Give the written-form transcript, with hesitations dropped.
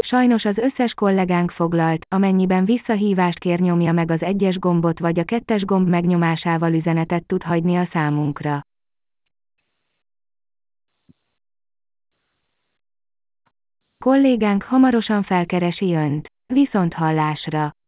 Sajnos az összes kollégánk foglalt, amennyiben visszahívást kér, nyomja meg az 1-es gombot vagy a 2-es gomb megnyomásával üzenetet tud hagyni a számunkra. Kollégánk hamarosan felkeresi Önt. Viszonthallásra!